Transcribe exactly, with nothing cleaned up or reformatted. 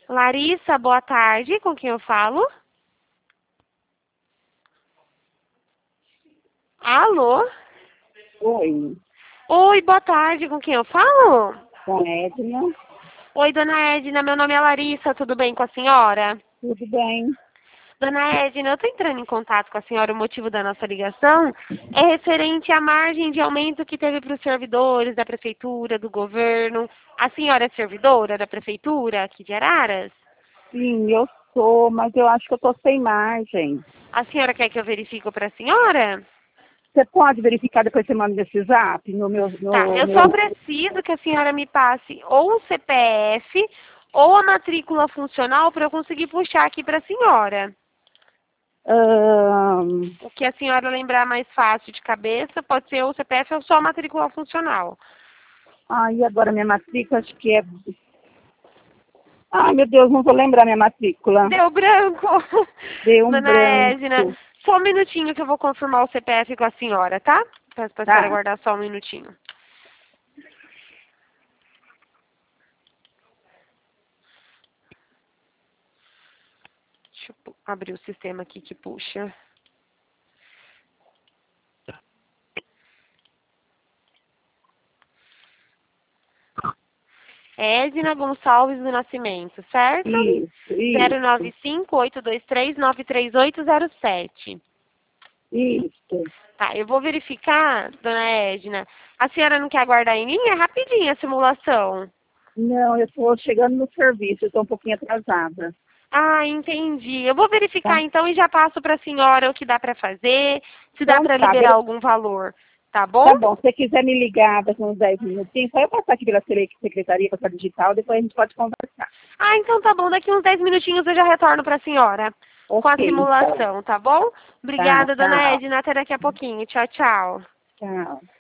Larissa, boa tarde. Com quem eu falo? Alô? Oi, Oi, boa tarde. Com quem eu falo? com Edna, Oi, dona Edna. Meu nome é Larissa. Tudo bem com a senhora? tudo bem? Dona Edna, eu estou entrando em contato com a senhora. O motivo da nossa ligação é referente à margem de aumento que teve para os servidores da prefeitura, do governo. A senhora é servidora da prefeitura aqui de Araras? Sim, eu sou, mas eu acho que eu tô sem margem. A senhora quer que eu verifique para a senhora? Você pode verificar depois você manda esse zap no meu, Tá, no eu só meu... preciso que a senhora me passe ou o C P F ou a matrícula funcional para eu conseguir puxar aqui para a senhora. ahn, O que a senhora lembrar mais fácil de cabeça pode ser ou o C P F ou só a matrícula funcional. Ai, agora minha matrícula, acho que é... Ai, meu Deus, não vou lembrar minha matrícula. Deu branco. Deu um Dona Edna, branco. só um minutinho que eu vou confirmar o C P F com a senhora, tá? Peço para a senhora Tá, aguardar só um minutinho. Deixa eu pu- abrir o sistema aqui que puxa. É Edna Gonçalves do Nascimento, certo? isso, zero isso, nove cinco, oito dois três, nove três oito zero sete. isso. Tá, eu vou verificar, dona Edna. A senhora não quer aguardar em linha? É rapidinho a simulação. Não, eu estou chegando no serviço, eu estou um pouquinho atrasada, Ah, entendi. Eu vou verificar tá? então e já passo para a senhora o que dá para fazer, se dá Então para tá, liberar algum valor, tá bom? tá bom, se você quiser me ligar daqui uns dez minutinhos, só eu passar aqui pela sele- secretaria para digital, depois a gente pode conversar. Ah, então tá bom. Daqui uns dez minutinhos eu já retorno para a senhora com a Ok, então. simulação, tá bom? Tá, Obrigada, dona tchau. Edna. Até daqui a pouquinho. Tchau, tchau. Tchau.